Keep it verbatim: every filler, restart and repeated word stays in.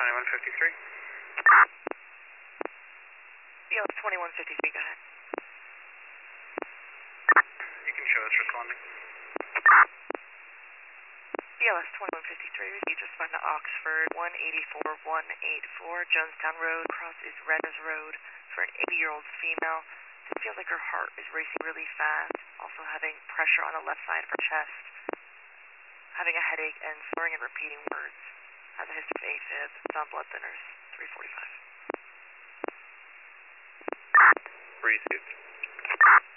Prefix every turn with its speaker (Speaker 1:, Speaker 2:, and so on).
Speaker 1: twenty-one fifty-three.
Speaker 2: B L S twenty-one fifty-three, go ahead.
Speaker 1: You can show us responding.
Speaker 2: B L S twenty-one fifty-three, you just find the Oxford one eighty-four one eighty-four, Jonestown Road, cross is Rennes Road for an eighty-year-old female. It feels like her heart is racing really fast, also having pressure on the left side of her chest, having a headache and slurring and repeating words. Has a history of AFib, it's on blood thinners, three forty-five.
Speaker 1: Received.